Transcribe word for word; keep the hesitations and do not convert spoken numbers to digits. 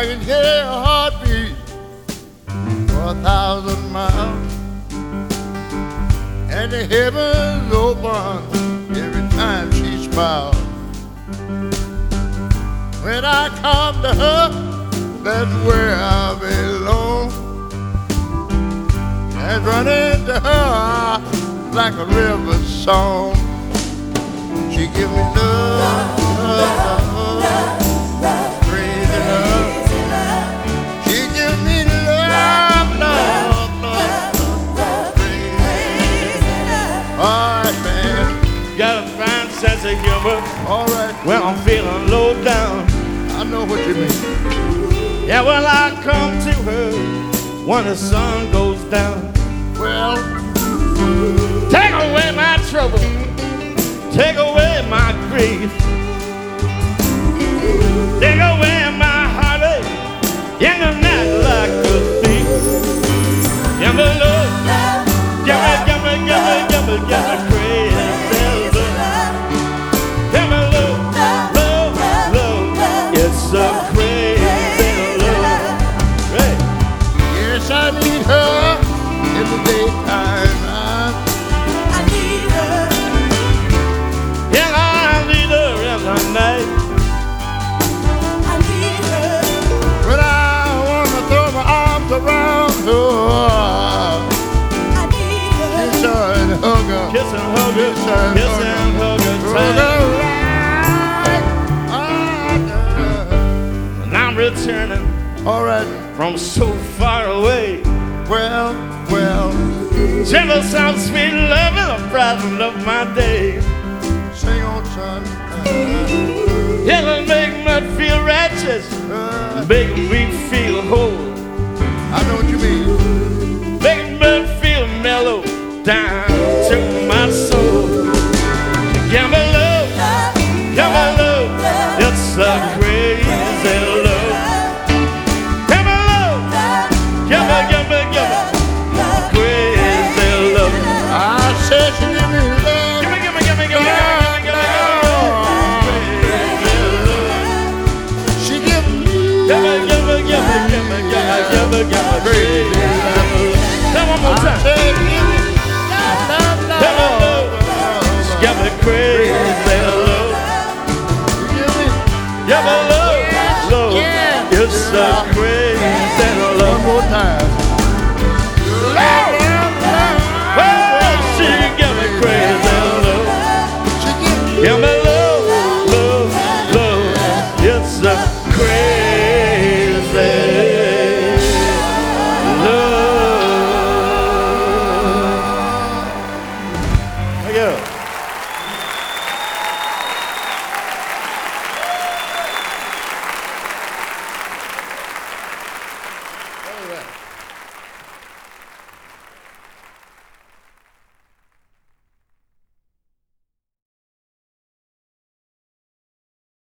I can hear her heartbeat for a thousand miles, and the heavens open every time she smiles. When I come to her, that's where I belong, and run into her like a river song. She give me love, love, love, love, crazy love. She give me love, love, love, love, crazy love. All right, man. Got a fine sense of humor. All right. When I'm feeling low down, I know what you mean. yeah, well, I come to her when the sun goes down. Well, take away my trouble, take away my grief, take away my heartache in the night like a thief. Give me love, give me, give me, give me, give me, give me crazy love. Give me love, love, love, it's a crazy love. Hey. yes, I need her in the daytime. I need her. Yeah, I need her in the night. I need her. When I wanna throw my arms around her, I need her. kiss her and hug her, Kiss and hug her, Kiss and kiss hug and hug her hug tight. her right under. And I'm returning All right, from so far away. well, well, Gentle sound, sweet love, and the brighten of my day. sing on, son. It'll make me feel righteous, Uh, make me feel whole, I know what you mean. make me feel mellow down to my soul. Give me love, give me love, it's a crazy love. Give me love, give me, give me, give me crazy love. I said she give me love. Give me, give me, give me, give me, give me, give me, crazy love. She give me Give me, give me, give me, give me, give me, give me, give me crazy love. Say one more I time. said give me love, love, Give me love, love. give me crazy love. Give me Give me love, love. yeah. It's a crazy one love. more time.